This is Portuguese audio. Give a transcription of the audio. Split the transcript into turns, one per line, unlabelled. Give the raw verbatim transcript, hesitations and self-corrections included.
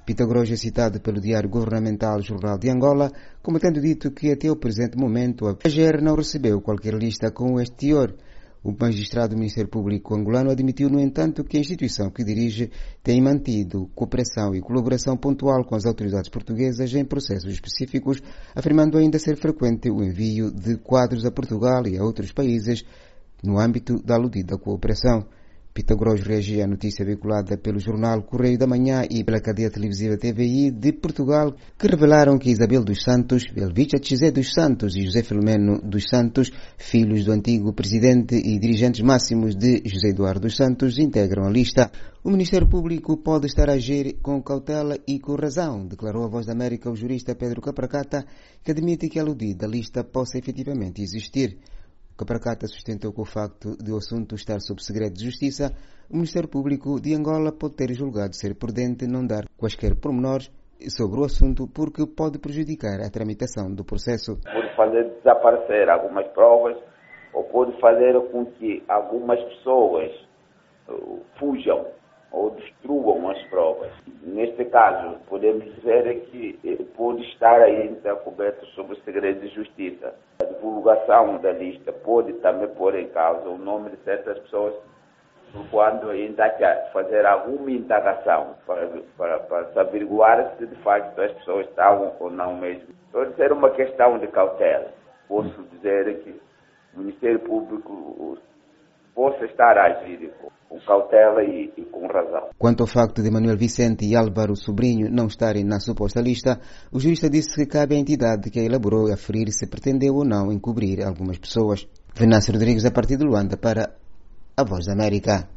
Pitágoras é citado pelo Diário Governamental Jornal de Angola como tendo dito que até o presente momento a P G R não recebeu qualquer lista com este teor. O magistrado do Ministério Público angolano admitiu, no entanto, que a instituição que dirige tem mantido cooperação e colaboração pontual com as autoridades portuguesas em processos específicos, afirmando ainda ser frequente o envio de quadros a Portugal e a outros países no âmbito da aludida cooperação. Pitágoras reagia à notícia veiculada pelo jornal Correio da Manhã e pela cadeia televisiva T V I de Portugal, que revelaram que Isabel dos Santos, Belvicha Chizé dos Santos e José Filomeno dos Santos, filhos do antigo presidente e dirigentes máximos de José Eduardo dos Santos, integram a lista. O Ministério Público pode estar a agir com cautela e com razão, declarou a Voz da América o jurista Pedro Capracata, que admite que a aludida lista possa efetivamente existir. Capracata sustentou que o facto de o assunto estar sob segredo de justiça, o Ministério Público de Angola pode ter julgado ser prudente não dar quaisquer pormenores sobre o assunto porque pode prejudicar a tramitação do processo.
Pode fazer desaparecer algumas provas ou pode fazer com que algumas pessoas uh, fujam ou destruam as provas. Neste caso, podemos dizer que pode estar ainda coberto sob o segredo de justiça. A divulgação da lista pode também pôr em causa o nome de certas pessoas, quando ainda há que fazer alguma indagação para, para, para se averiguar se de facto as pessoas estavam ou não mesmo. Pode ser uma questão de cautela. Posso dizer que o Ministério Público possa estar a agir com cautela e, e com razão.
Quanto ao facto de Manuel Vicente e Álvaro Sobrinho não estarem na suposta lista, o jurista disse que cabe à entidade que a elaborou aferir se pretendeu ou não encobrir algumas pessoas. Venâncio Rodrigues, a partir de Luanda, para a Voz da América.